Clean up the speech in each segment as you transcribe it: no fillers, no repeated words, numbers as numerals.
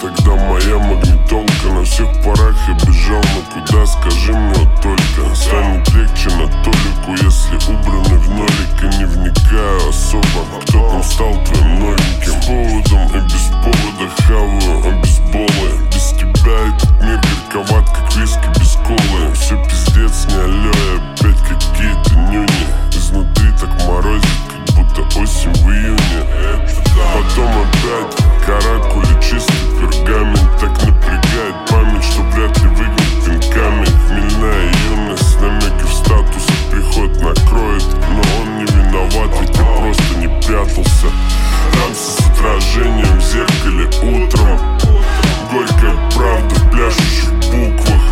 Тогда моя магнитолка на всех парах я бежал, но куда, скажи мне вот только. Станет легче на толику, если убраны в нолик. И не вникаю особо, кто там стал твоим новеньким. С поводом и без повода хаваю обезболы. Без тебя этот мир горьковат, как виски без колы. Все пиздец, не алё, и опять какие-то нюни. Изнутри так морозит, как будто осень в июне. Потом опять каракули, чистый пергамент. Так напрягает память, что вряд ли выгнет пинками. Хмельная юность, намеки в статусе приход накроет. Но он не виноват, ведь я просто не прятался. Рамсы с отражением в зеркале утром. Горькая правда в пляшущих буквах.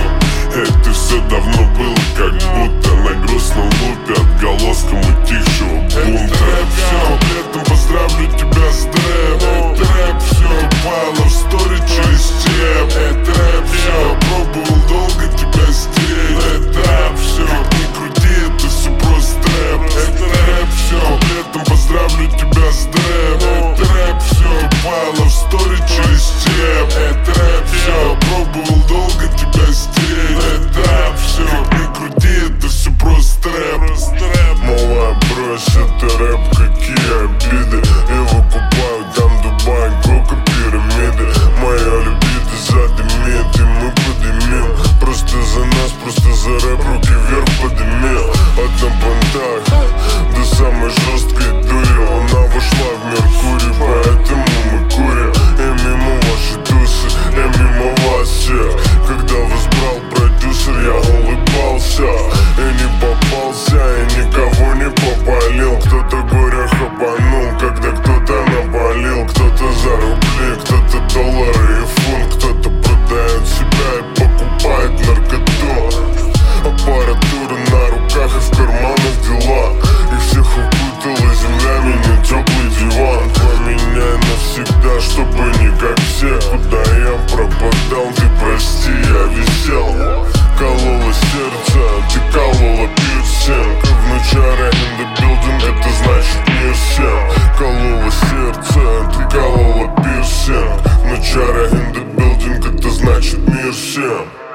Это все давно было, как будто на грустном лупе отголоском утихшего бунта. Летом поздравлю тебя с дрэп. Трэп все упало в стори через теп. Трэп все пробовал долго тебя стереть. Трэп все, не крути, это все просто трэп. Трэп все, летом поздравлю тебя с дрэп. Трэп все упало в стори через теп. Трэп все пробовал долго тебя стереть. Трэп все, не крути, это все просто трэп. Малая, брось, это рэп, какие обиды. Его купают там Дубай, кока, пирамиды. Моя либидо задымит, и мы подымем. Просто за нас, просто за рэп, руки вверх подымем. От на понтах до самой жесткой дури. Она вошла в Меркурий, поэтому мы курим. И мимо ваши тусы, и мимо вас всех. Когда вас брал продюсер, я улыбался и не попался, и никого не попалил. Кто-то горя хапанул, когда кто-то напалил. Кто-то за рубли, кто-то доллары и фунт. Кто-то продает себя и покупает наркоту. Аппаратура на руках и в карманах дела. И всех укутала земля, меня теплый диван. Поменяй навсегда, чтобы не как все. Куда я пропадал, ты прости, я висел. Кололо сердце, ты колола пирсинг. Внучаря in the building, это значит мир всем. Кололо сердце, ты колола пирсинг. Внучаря in the building, это значит мир всем.